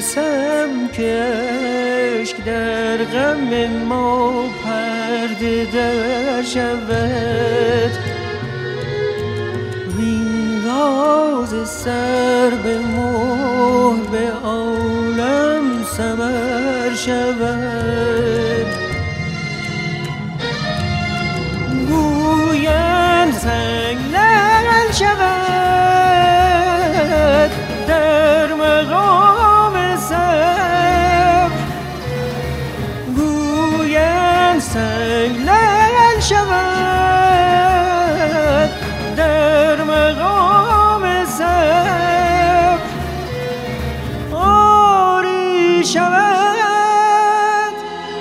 ترسم که عشق در غم ما پرده در شود، وین راز سر به مهر به عالم سمر شود. گویند سنگ لعل شود در مقام صبر، گویند سنگ لعل شود در مقام صبر. آری شود،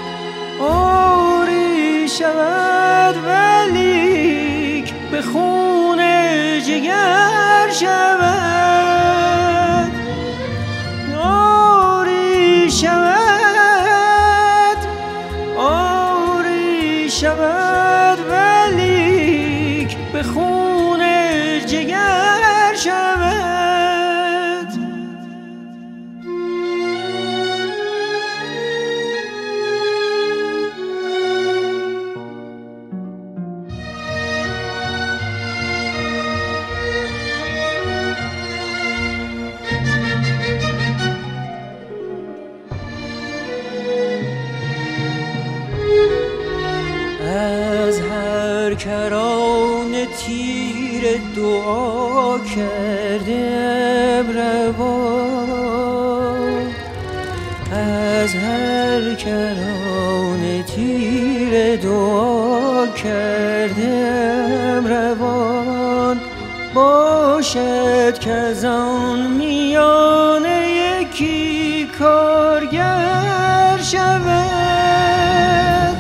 آری شود، ولیک به خون جگر شود. آری شود، آری شود، ولیک به خون جگر شود. از هر کران تیر دعا کردم روان، از هر کران تیر دعا کردم روان. باشد که از آن میانه یکی کارگر شود.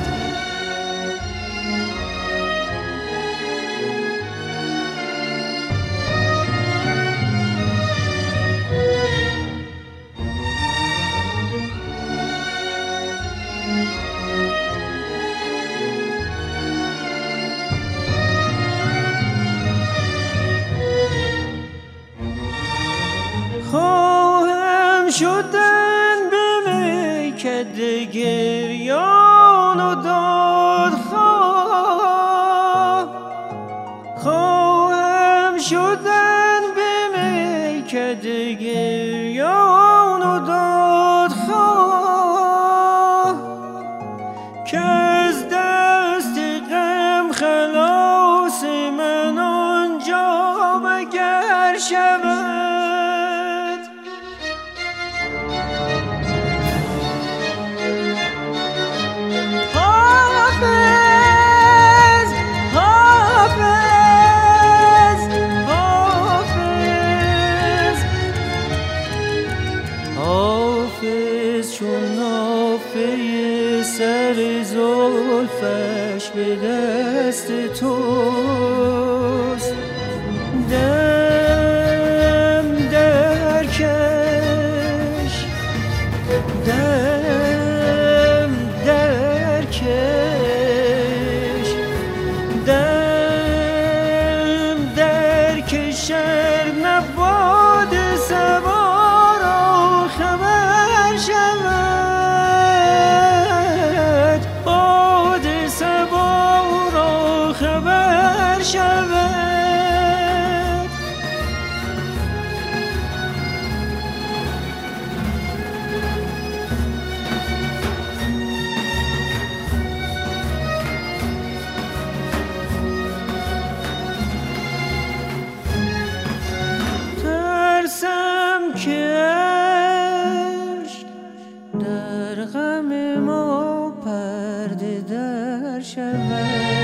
خواهم شدن به میکده گریان و دادخواه، خواهم شدن به میکده گریان و دادخواه، که از دست غم خلاص من آنجا مگر شود. حافظ چون نافه سر زلفش به دست توست، دم در کش، دم در کش، دم در کش، نباد سوار خبر شود، باد صبا را خبر شود. ترسم که عشق در غم ما پرده در شود.